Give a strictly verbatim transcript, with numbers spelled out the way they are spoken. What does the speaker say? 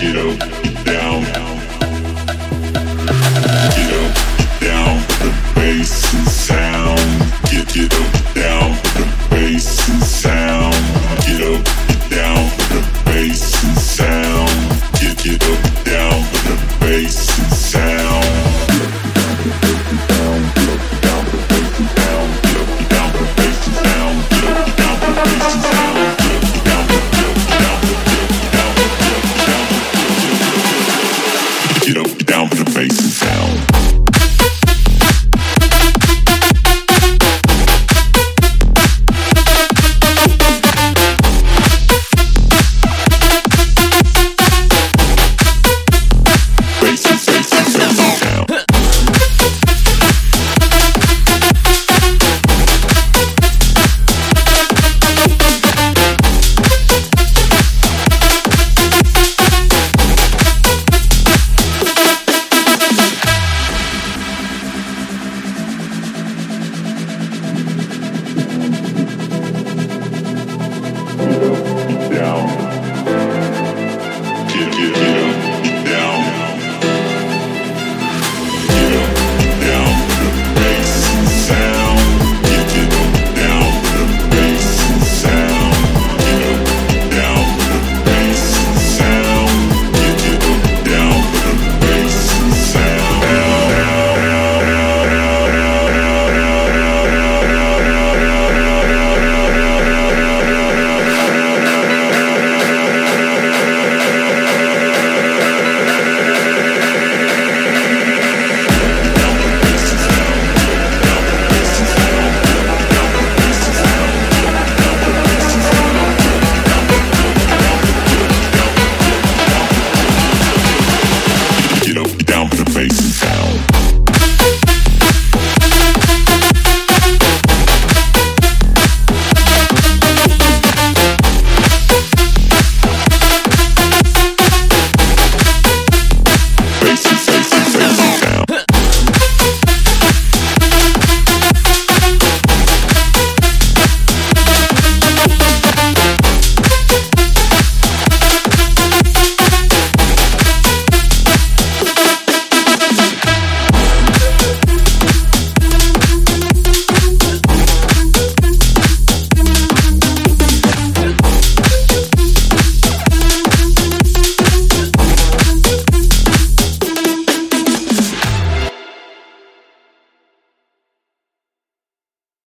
Get up, get down. Get up, get down. The bass and sound. Get get up, get down. The bass and sound. Get up, get down. The bass and sound. Get get up, get down. The bass and